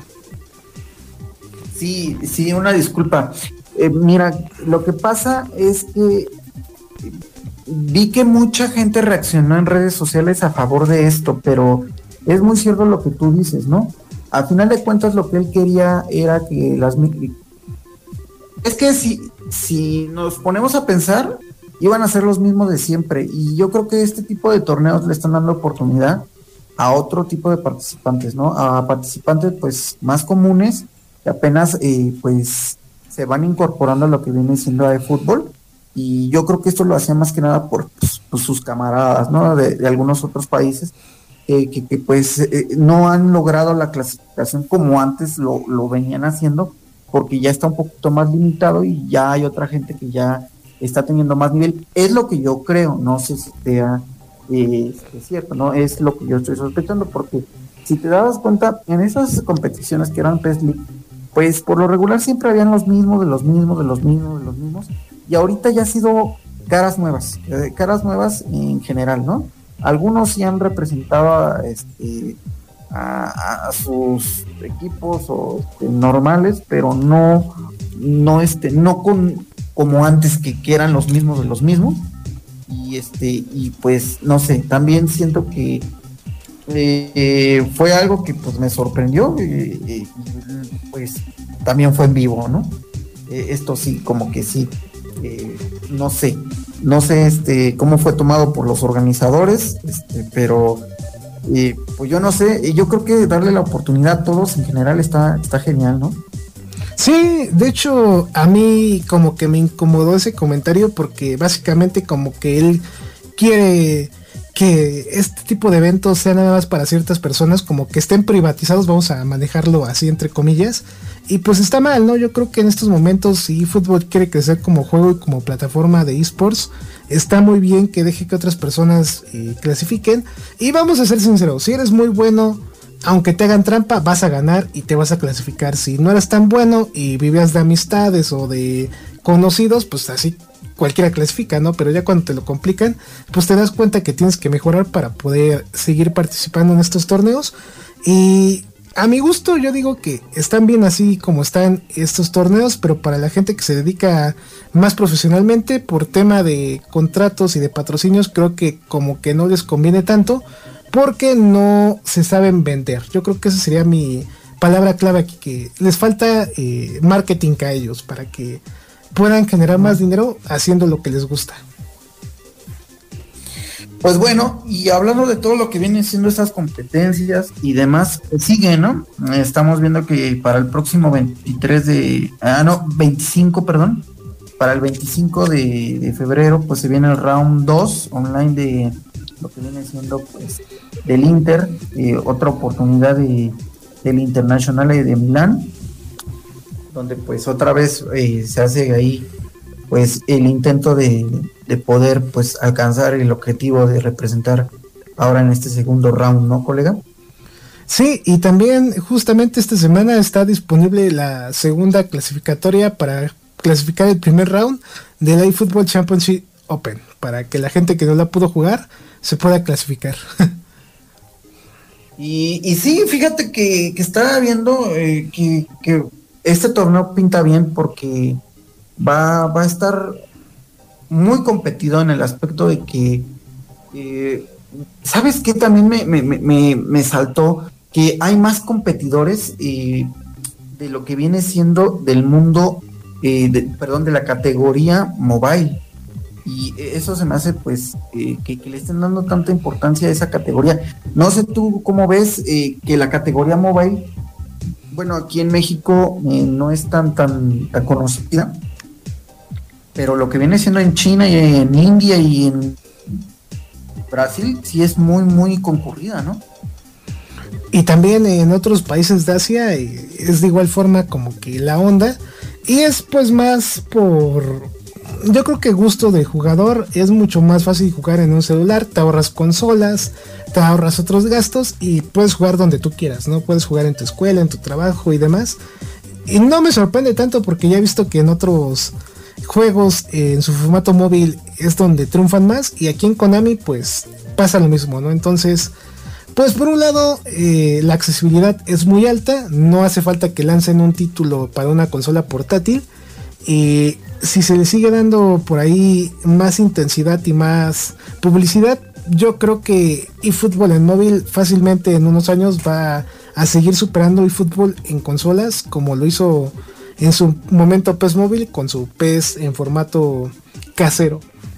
Sí, sí, una disculpa. Eh, mira, lo que pasa es que vi que mucha gente reaccionó en redes sociales a favor de esto, pero es muy cierto lo que tú dices, ¿no? Al final de cuentas lo que él quería era que las... Es que si, si nos ponemos a pensar, iban a ser los mismos de siempre, y yo creo que este tipo de torneos le están dando oportunidad a otro tipo de participantes, ¿no? A participantes pues más comunes, que apenas eh, pues se van incorporando a lo que viene siendo de fútbol, y yo creo que esto lo hacía más que nada por pues, pues, sus camaradas, ¿no? De, de algunos otros países, Eh, que, que pues eh, no han logrado la clasificación como antes lo, lo venían haciendo, porque ya está un poquito más limitado y ya hay otra gente que ya está teniendo más nivel. Es lo que yo creo, no sé si sea eh, es cierto, ¿no? Es lo que yo estoy sospechando, porque si te dabas cuenta, en esas competiciones que eran P E S League, pues por lo regular siempre habían los mismos, de los mismos, de los mismos, de los mismos, y ahorita ya ha sido caras nuevas, eh, caras nuevas en general, ¿no? Algunos sí han representado a, este, a, a sus equipos o, este, normales, pero no, no, este, no con como antes que, que eran los mismos de los mismos. Y este, y pues no sé, también siento que eh, fue algo que pues me sorprendió, eh, eh, pues también fue en vivo, ¿no? Eh, esto sí, como que sí, eh, no sé, no sé este cómo fue tomado por los organizadores, este, pero eh, pues yo no sé, yo creo que darle la oportunidad a todos en general está, está genial, ¿no? Sí, de hecho a mí como que me incomodó ese comentario porque básicamente como que él quiere que este tipo de eventos sean nada más para ciertas personas, como que estén privatizados, vamos a manejarlo así entre comillas, y pues está mal, ¿no? Yo creo que en estos momentos si fútbol quiere crecer como juego y como plataforma de esports, está muy bien que deje que otras personas eh, clasifiquen, y vamos a ser sinceros, si eres muy bueno, aunque te hagan trampa, vas a ganar y te vas a clasificar. Si no eres tan bueno y vivías de amistades o de conocidos, pues así cualquiera clasifica, ¿no? Pero ya cuando te lo complican, pues te das cuenta que tienes que mejorar para poder seguir participando en estos torneos. Y a mi gusto yo digo que están bien así como están estos torneos, pero para la gente que se dedica más profesionalmente por tema de contratos y de patrocinios, creo que como que no les conviene tanto porque no se saben vender. Yo creo que esa sería mi palabra clave aquí, que les falta eh, marketing a ellos para que puedan generar más dinero haciendo lo que les gusta. Pues bueno, y hablando de todo lo que vienen siendo estas competencias y demás, pues sigue, ¿no? Estamos viendo que para el próximo veintitrés de... Ah, no, veinticinco, perdón. Para el veinticinco de, de febrero, pues se viene el round dos online de lo que viene siendo, pues, del Inter. Eh, otra oportunidad de, del Internazionale de Milán, donde pues otra vez eh, se hace ahí pues el intento de, de poder pues alcanzar el objetivo de representar ahora en este segundo round, ¿no, colega? Sí, y también justamente esta semana está disponible la segunda clasificatoria para clasificar el primer round del iFootball Championship Open, para que la gente que no la pudo jugar se pueda clasificar. y, y sí, fíjate que, que estaba viendo eh, que, que este torneo pinta bien porque va, va a estar muy competido en el aspecto de que, eh, ¿sabes qué? También me, me, me, me saltó que hay más competidores eh, de lo que viene siendo del mundo, eh, de, perdón, de la categoría mobile. Y eso se me hace pues eh, que, que le estén dando tanta importancia a esa categoría. No sé tú cómo ves eh, que la categoría mobile, bueno, aquí en México eh, no es tan, tan tan conocida, pero lo que viene siendo en China y en India y en Brasil sí es muy muy concurrida, ¿no? Y también en otros países de Asia eh, es de igual forma como que la onda, y es pues más por, yo creo que gusto de jugador. Es mucho más fácil jugar en un celular, te ahorras consolas, te ahorras otros gastos y puedes jugar donde tú quieras, ¿no? Puedes jugar en tu escuela, en tu trabajo y demás. Y no me sorprende tanto porque ya he visto que en otros juegos eh, en su formato móvil es donde triunfan más, y aquí en Konami pues pasa lo mismo, ¿no? Entonces, pues por un lado eh, la accesibilidad es muy alta, no hace falta que lancen un título para una consola portátil, y si se le sigue dando por ahí más intensidad y más publicidad, yo creo que eFootball en móvil fácilmente en unos años va a seguir superando eFootball en consolas, como lo hizo en su momento P E S Móvil con su P E S en formato casero.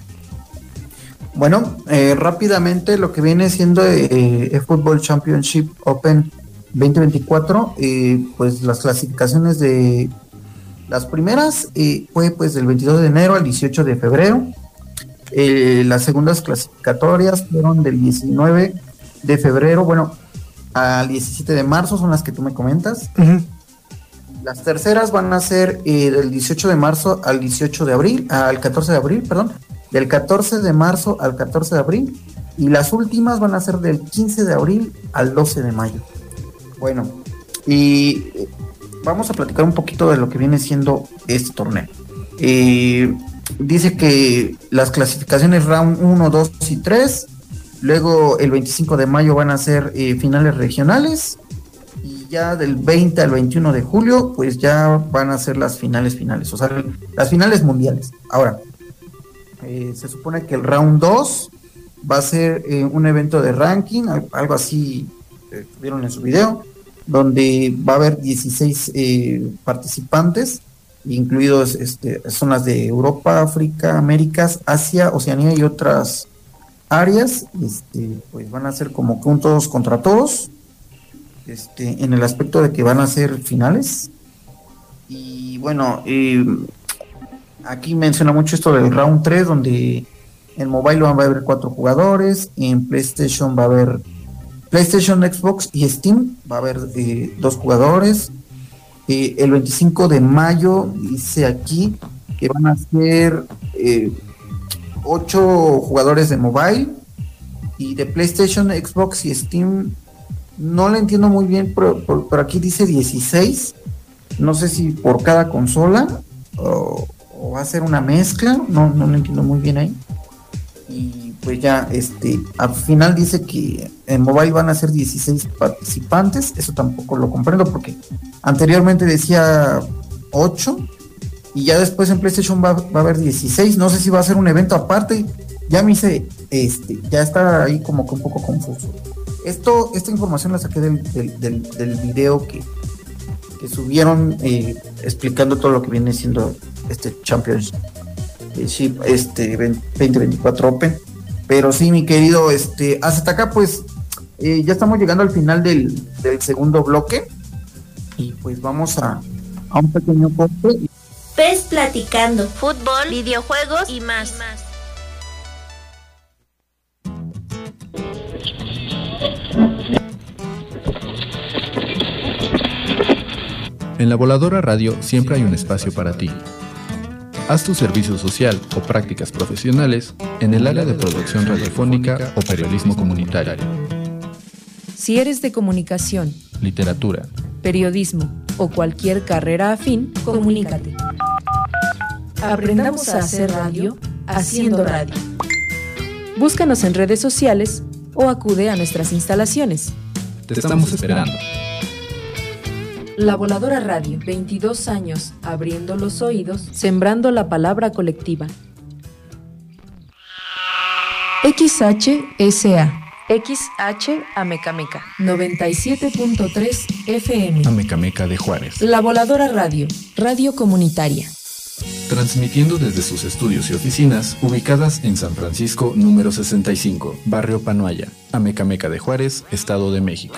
Bueno, eh, rápidamente lo que viene siendo eh, eFootball Championship Open veinte veinticuatro, eh, pues las clasificaciones de las primeras eh, fue pues del veintidós de enero al dieciocho de febrero. Eh, las segundas clasificatorias fueron del diecinueve de febrero, bueno, al diecisiete de marzo, son las que tú me comentas. Uh-huh. Las terceras van a ser eh, del dieciocho de marzo al dieciocho de abril, al catorce de abril, perdón, del catorce de marzo al catorce de abril, y las últimas van a ser del quince de abril al doce de mayo. Bueno, y vamos a platicar un poquito de lo que viene siendo este torneo. Eh, dice que las clasificaciones round uno, dos y tres, luego el veinticinco de mayo van a ser eh, finales regionales, y ya del veinte al veintiuno de julio pues ya van a ser las finales finales, o sea, las finales mundiales. Ahora, eh, se supone que el round dos va a ser eh, un evento de ranking, algo así eh, vieron en su video, donde va a haber dieciséis eh, participantes, incluidos este, zonas de Europa, África, Américas, Asia, Oceanía y otras áreas. Este, pues van a ser como que un todos contra todos, este, en el aspecto de que van a ser finales. Y bueno, eh, aquí menciona mucho esto del round tres, donde en mobile va a haber cuatro jugadores, en PlayStation va a haber PlayStation, Xbox y Steam va a haber eh, dos jugadores. Eh, el veinticinco de mayo dice aquí que van a ser eh, ocho jugadores de mobile, y de PlayStation, Xbox y Steam no le entiendo muy bien, pero, pero, pero aquí dice dieciséis, no sé si por cada consola o, o va a ser una mezcla, no, no lo entiendo muy bien ahí. Y pues ya, este, al final dice que en mobile van a ser dieciséis participantes. Eso tampoco lo comprendo, porque anteriormente decía ocho, y ya después en PlayStation va, va a haber dieciséis. No sé si va a ser un evento aparte. Ya me hice, este, ya está ahí como que un poco confuso. Esto, esta información la saqué del, del, del, del video que, que subieron eh, explicando todo lo que viene siendo este Championship, este veinte veinticuatro Open. Pero sí, mi querido, este, hasta acá pues eh, ya estamos llegando al final del, del segundo bloque, y pues vamos a, a un pequeño corte. PES Platicando, fútbol, videojuegos y más. En La Voladora Radio siempre hay un espacio para ti. Haz tu servicio social o prácticas profesionales en el área de producción radiofónica o periodismo comunitario. Si eres de comunicación, literatura, periodismo o cualquier carrera afín, comunícate. Aprendamos a hacer radio haciendo radio. Búscanos en redes sociales o acude a nuestras instalaciones. Te estamos esperando. La Voladora Radio, veintidós años abriendo los oídos, sembrando la palabra colectiva. X H S A X H Amecameca noventa y siete punto tres F M Amecameca de Juárez. La Voladora Radio, radio comunitaria. Transmitiendo desde sus estudios y oficinas ubicadas en San Francisco número sesenta y cinco, Barrio Panoaya, Amecameca de Juárez, Estado de México.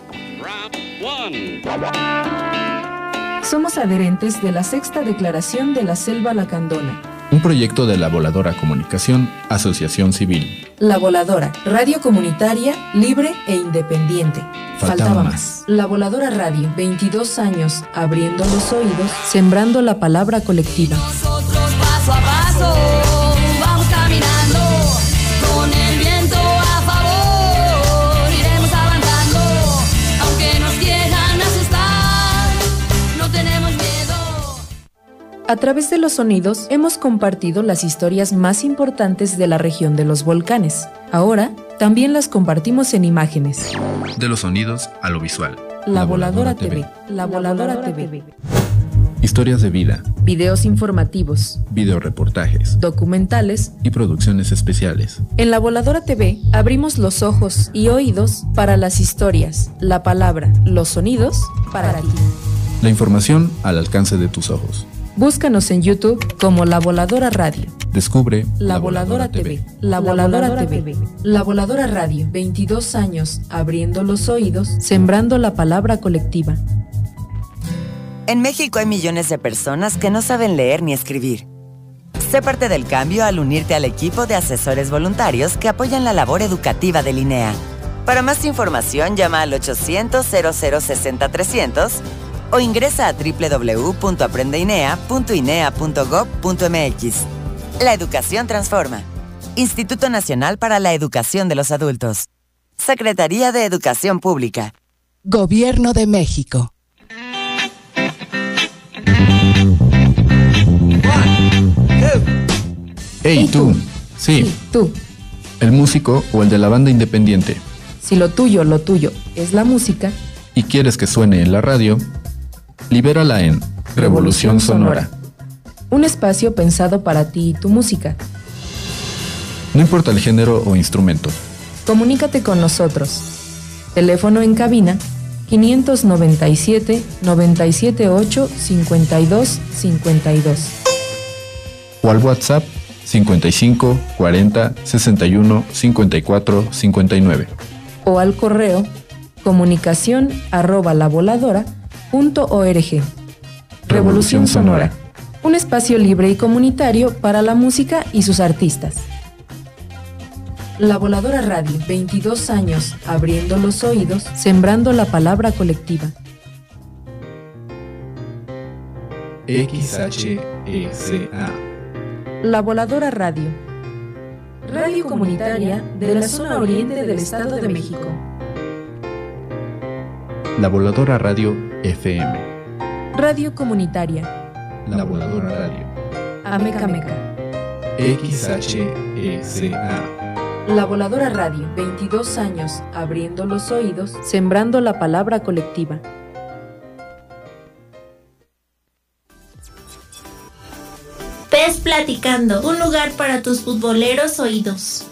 Somos adherentes de la Sexta Declaración de la Selva Lacandona. Un proyecto de La Voladora Comunicación, Asociación Civil. La Voladora, radio comunitaria, libre e independiente. Faltaba, Faltaba más. más. La Voladora Radio, veintidós años abriendo los oídos, sembrando la palabra colectiva. Nosotros paso a paso vamos caminando con el viento a favor, iremos avanzando, aunque nos quieran asustar, no tenemos miedo. A través de los sonidos hemos compartido las historias más importantes de la región de los volcanes. Ahora también las compartimos en imágenes. De los sonidos a lo visual. La, la Voladora, Voladora T V. La Voladora T V. Historias de vida. Videos informativos. Videoreportajes. Documentales. Y producciones especiales. En La Voladora T V abrimos los ojos y oídos para las historias, la palabra, los sonidos para, para ti. La información al alcance de tus ojos. Búscanos en YouTube como La Voladora Radio. Descubre La, la Voladora, Voladora T V. La Voladora, Voladora T V. T V. La Voladora Radio. veintidós años abriendo los oídos, sembrando la palabra colectiva. En México hay millones de personas que no saben leer ni escribir. Sé parte del cambio al unirte al equipo de asesores voluntarios que apoyan la labor educativa de Linea. Para más información, llama al ochocientos, cero cero sesenta, trescientos o ingresa a doble u doble u doble u punto aprendeinea punto inea punto gob punto m x. La educación transforma. Instituto Nacional para la Educación de los Adultos. Secretaría de Educación Pública. Gobierno de México. ¡Hey, tú! Sí. sí, tú. El músico o el de la banda independiente. Si lo tuyo, lo tuyo es la música y quieres que suene en la radio, libérala en Revolución Sonora. Un espacio pensado para ti y tu música. No importa el género o instrumento. Comunícate con nosotros. Teléfono en cabina quinientos noventa y siete, noventa y siete ocho, cincuenta y dos, cincuenta y dos. O al WhatsApp cincuenta y cinco, cuarenta, sesenta y uno, cincuenta y cuatro, cincuenta y nueve. O al correo comunicación arroba lavoladora punto org. Revolución Sonora, un espacio libre y comunitario para la música y sus artistas. La Voladora Radio, veintidós años, abriendo los oídos, sembrando la palabra colectiva. X H E C A. La Voladora Radio, radio comunitaria de la zona oriente del Estado de México. La Voladora Radio F M. Radio comunitaria. La Voladora Radio. Ameca Meca. X H E C A. La Voladora Radio, veintidós años, abriendo los oídos, sembrando la palabra colectiva. Pez Platicando, un lugar para tus futboleros oídos.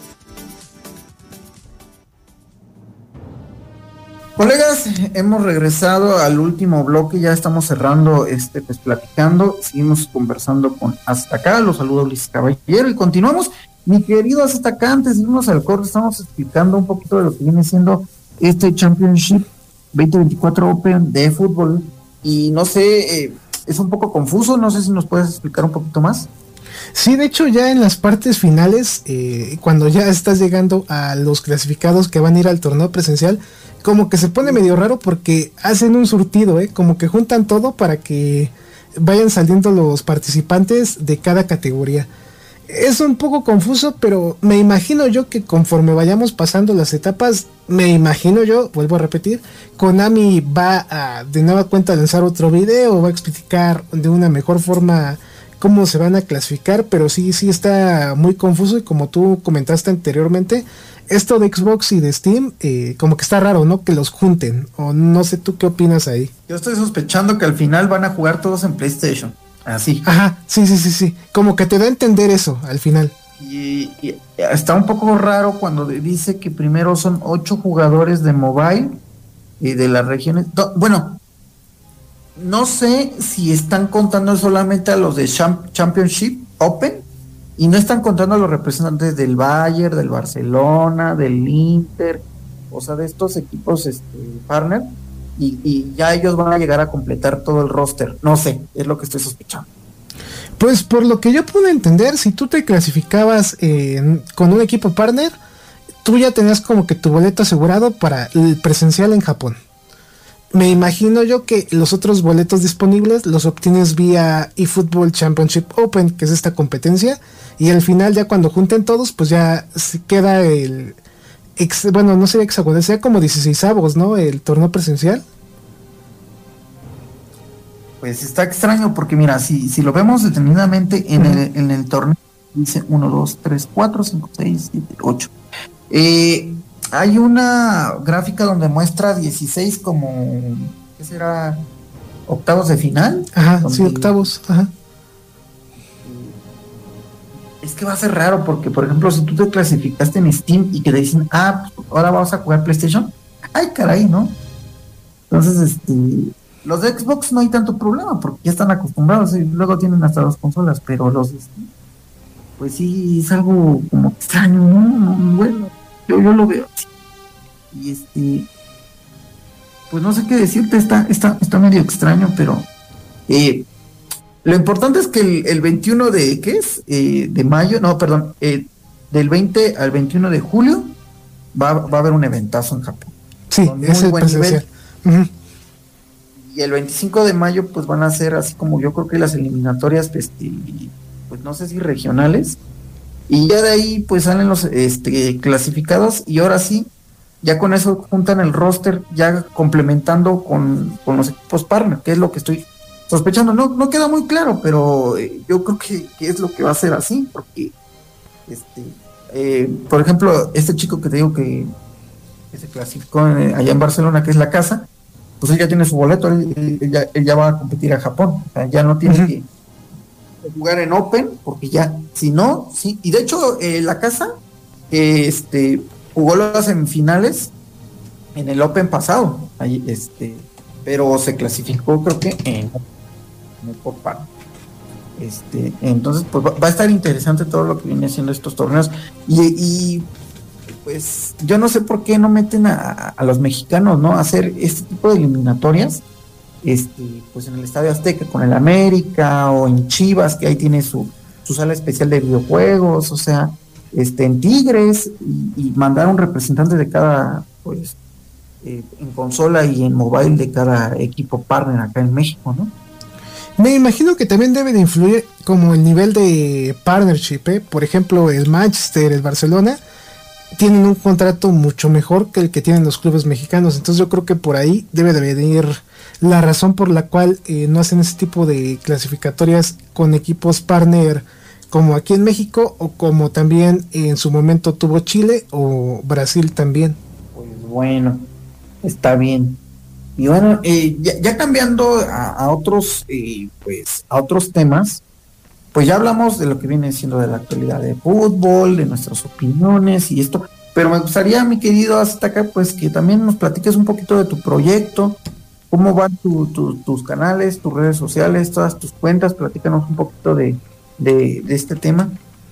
Colegas, hemos regresado al último bloque, ya estamos cerrando este Pez Platicando, seguimos conversando con Hasta Acá, los saluda Ulises Caballero y continuamos. Mi querido Hasta Acá, antes de irnos al corte, estamos explicando un poquito de lo que viene siendo este Championship veinte veinticuatro Open de fútbol y no sé, eh, es un poco confuso, no sé si nos puedes explicar un poquito más. Sí, de hecho ya en las partes finales, eh, cuando ya estás llegando a los clasificados que van a ir al torneo presencial, como que se pone medio raro porque hacen un surtido, eh, como que juntan todo para que vayan saliendo los participantes de cada categoría. Es un poco confuso, pero me imagino yo que conforme vayamos pasando las etapas, me imagino yo, vuelvo a repetir, Konami va a de nueva cuenta lanzar otro video, va a explicar de una mejor forma cómo se van a clasificar, pero sí, sí está muy confuso y como tú comentaste anteriormente, esto de Xbox y de Steam, eh, como que está raro, ¿no? Que los junten, o no sé tú qué opinas ahí. Yo estoy sospechando que al final van a jugar todos en PlayStation. Así. Ajá, sí, sí, sí, sí. Como que te da a entender eso al final. Y, y está un poco raro cuando dice que primero son ocho jugadores de mobile y de las regiones. No, bueno, no sé si están contando solamente a los de Champ- Championship Open y no están contando a los representantes del Bayern, del Barcelona, del Inter, o sea, de estos equipos este, partner. Y, y ya ellos van a llegar a completar todo el roster. No sé, es lo que estoy sospechando. Pues por lo que yo pude entender, si tú te clasificabas eh, con un equipo partner, tú ya tenías como que tu boleto asegurado para el presencial en Japón. Me imagino yo que los otros boletos disponibles los obtienes vía eFootball Championship Open, que es esta competencia, y al final ya cuando junten todos, pues ya se queda el... Ex, bueno, no sería hexagonal, sería como dieciseisavos, ¿no? El torneo presencial. Pues está extraño porque mira, si, si lo vemos detenidamente en, uh-huh. el, en el torneo, dice uno, dos, tres, cuatro, cinco, seis, siete, ocho. Eh, hay una gráfica donde muestra dieciséis como, ¿qué será? Octavos de final. Ajá, donde, sí, octavos, ajá. Es que va a ser raro porque, por ejemplo, si tú te clasificaste en Steam y que te dicen, ah, pues ahora vamos a jugar PlayStation, ay, caray, ¿no? Entonces, este, los de Xbox no hay tanto problema porque ya están acostumbrados y luego tienen hasta dos consolas, pero los de Steam, pues sí, es algo como extraño, ¿no? Bueno, yo, yo lo veo así. Y este, pues no sé qué decirte, está, está, está medio extraño, pero eh, lo importante es que el, el veintiuno de, ¿qué es? Eh, de mayo, no, perdón, eh, del veinte al veintiuno de julio va, va a haber un eventazo en Japón. Sí, es el presencial. Uh-huh. Y el veinticinco de mayo pues van a ser así como yo creo que las eliminatorias, pues, y, pues no sé si regionales, y ya de ahí pues salen los este, clasificados y ahora sí, ya con eso juntan el roster ya complementando con, con los equipos partner, que es lo que estoy sospechando. No, no queda muy claro, pero eh, yo creo que, que es lo que va a ser así, porque este, eh, por ejemplo, este chico que te digo que, que se clasificó en, allá en Barcelona, que es la casa, pues él ya tiene su boleto, él, él, ya, él ya va a competir a Japón, o sea, ya no tiene uh-huh. que jugar en Open, porque ya, si no, sí, y de hecho eh, la casa, eh, este, jugó las semifinales en el Open pasado, ahí, este, pero se clasificó creo que en, en por par. Este, entonces pues va, va a estar interesante todo lo que viene haciendo estos torneos y, y pues yo no sé por qué no meten a, a los mexicanos, ¿no? A hacer este tipo de eliminatorias, este, pues en el Estadio Azteca con el América o en Chivas, que ahí tiene su, su sala especial de videojuegos, o sea, este, en Tigres, y, y mandar un representante de cada, pues, eh, en consola y en mobile de cada equipo partner acá en México, ¿no? Me imagino que también debe de influir como el nivel de partnership, ¿eh? Por ejemplo, el Manchester, el Barcelona, tienen un contrato mucho mejor que el que tienen los clubes mexicanos, entonces yo creo que por ahí debe de venir la razón por la cual eh, no hacen ese tipo de clasificatorias con equipos partner como aquí en México, o como también en su momento tuvo Chile o Brasil también. Pues bueno, está bien. Y bueno, eh, ya, ya cambiando a, a otros eh, pues a otros temas, pues ya hablamos de lo que viene siendo de la actualidad de fútbol, de nuestras opiniones y esto, pero me gustaría, mi querido Azteca, pues que también nos platiques un poquito de tu proyecto, cómo van tu, tu, tus canales, tus redes sociales, todas tus cuentas, platícanos un poquito de, de, de este tema.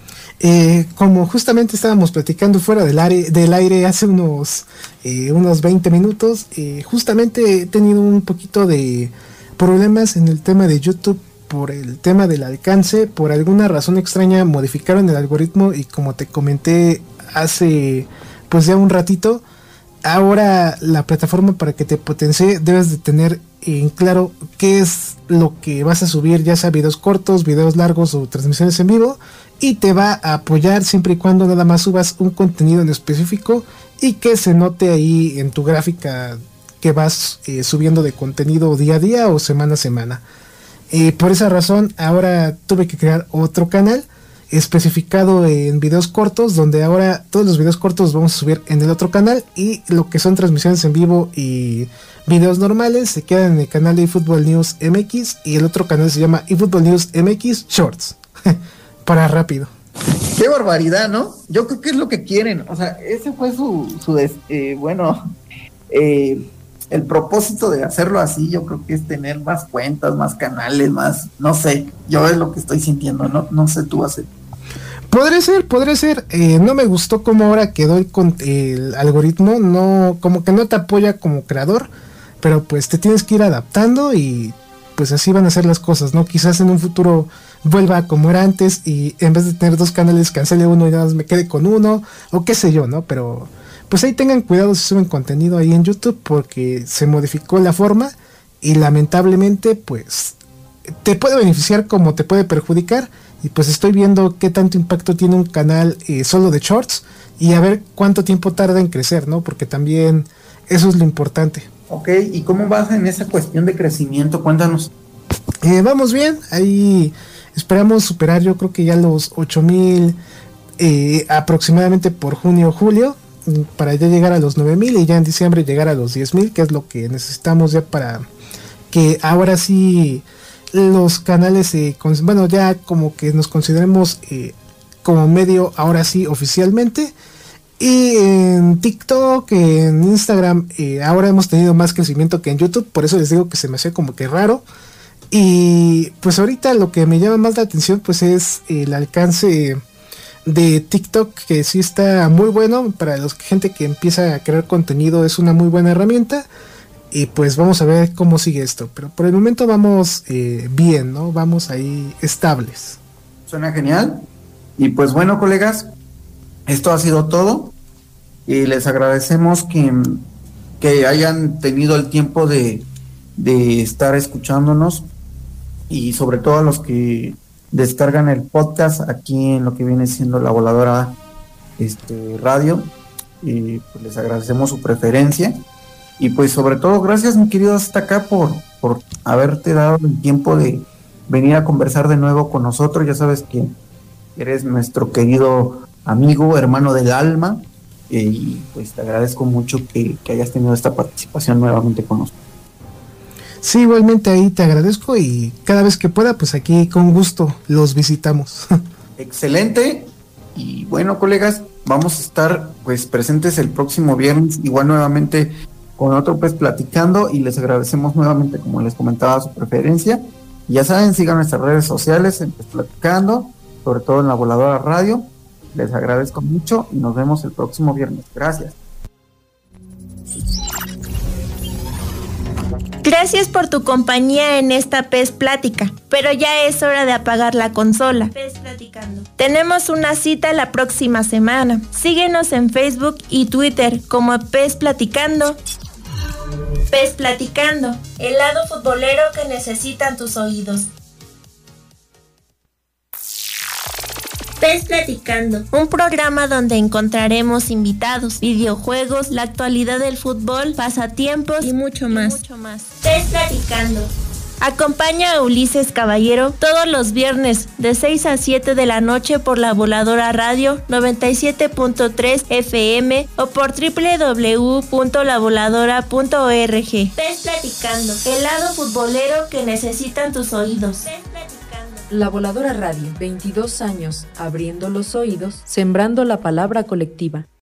Eh, como justamente estábamos platicando fuera del aire, del aire hace unos, eh, unos veinte minutos, eh, justamente he tenido un poquito de problemas en el tema de YouTube por el tema del alcance. Por alguna razón extraña modificaron el algoritmo y, como te comenté hace pues ya un ratito, ahora la plataforma, para que te potencie, debes de tener en claro qué es lo que vas a subir, ya sea videos cortos, videos largos o transmisiones en vivo, y te va a apoyar siempre y cuando nada más subas un contenido en específico y que se note ahí en tu gráfica que vas eh, subiendo de contenido día a día o semana a semana. Eh, por esa razón ahora tuve que crear otro canal especificado en videos cortos, donde ahora todos los videos cortos los vamos a subir en el otro canal, y lo que son transmisiones en vivo y videos normales se quedan en el canal de eFootball News M X, y el otro canal se llama eFootball News M X Shorts. Para rápido. Qué barbaridad, ¿no? Yo creo que es lo que quieren. O sea, ese fue su, su eh, bueno, eh, el propósito de hacerlo así. Yo creo que es tener más cuentas, más canales, más, no sé. Yo es lo que estoy sintiendo, no, no sé tú hacer. Podría ser, podría ser. Eh, no me gustó cómo ahora quedó el, el algoritmo. No, como que no te apoya como creador, pero pues te tienes que ir adaptando y pues así van a ser las cosas, ¿no? Quizás en un futuro vuelva como era antes y en vez de tener dos canales cancele uno y nada más me quede con uno, o qué sé yo, ¿no? Pero pues ahí tengan cuidado si suben contenido ahí en YouTube, porque se modificó la forma y lamentablemente pues te puede beneficiar como te puede perjudicar, y pues estoy viendo qué tanto impacto tiene un canal eh, solo de shorts y a ver cuánto tiempo tarda en crecer, ¿no? Porque también eso es lo importante. Ok, ¿y cómo vas en esa cuestión de crecimiento? Cuéntanos. Eh, vamos bien, ahí esperamos superar, yo creo que ya los ocho mil eh, aproximadamente por junio o julio, para ya llegar a los nueve mil y ya en diciembre llegar a los diez mil, que es lo que necesitamos ya para que ahora sí los canales, eh, con, bueno, ya como que nos consideremos eh, como medio ahora sí oficialmente. Y en TikTok, en Instagram, eh, ahora hemos tenido más crecimiento que en YouTube, por eso les digo que se me hace como que raro. Y pues ahorita lo que me llama más la atención pues es el alcance de TikTok, que sí está muy bueno para los gente que empieza a crear contenido, es una muy buena herramienta. Y pues vamos a ver cómo sigue esto, pero por el momento vamos eh, bien, ¿no? Vamos ahí estables. Suena genial. Y pues bueno, colegas, esto ha sido todo. Y les agradecemos que, que hayan tenido el tiempo de, de estar escuchándonos, y sobre todo a los que descargan el podcast aquí en lo que viene siendo La Voladora este, Radio. Y pues les agradecemos su preferencia. Y pues sobre todo gracias, mi querido hasta acá por, por haberte dado el tiempo de venir a conversar de nuevo con nosotros. Ya sabes que eres nuestro querido amigo, hermano del alma, eh, y pues te agradezco mucho que, que hayas tenido esta participación nuevamente con nosotros. Sí, igualmente ahí te agradezco, y cada vez que pueda pues aquí con gusto los visitamos. Excelente. Y bueno, colegas, vamos a estar pues presentes el próximo viernes, igual nuevamente con otro Pez Platicando y les agradecemos nuevamente, como les comentaba, su preferencia. Y ya saben, sigan nuestras redes sociales en Pez Platicando, sobre todo en La Voladora Radio. Les agradezco mucho y nos vemos el próximo viernes. Gracias. Gracias por tu compañía en esta Pez Plática, pero ya es hora de apagar la consola. Pez Platicando. Tenemos una cita la próxima semana. Síguenos en Facebook y Twitter como Pez Platicando. Pez Platicando, el lado futbolero que necesitan tus oídos. Pez Platicando, un programa donde encontraremos invitados, videojuegos, la actualidad del fútbol, pasatiempos y mucho más. Y mucho más. Pez Platicando. Acompaña a Ulises Caballero todos los viernes de seis a siete de la noche por La Voladora Radio noventa y siete punto tres F M o por doble u doble u doble u punto la voladora punto org. Pez Platicando, el lado futbolero que necesitan tus oídos. Pez Platicando. La Voladora Radio, veintidós años, abriendo los oídos, sembrando la palabra colectiva.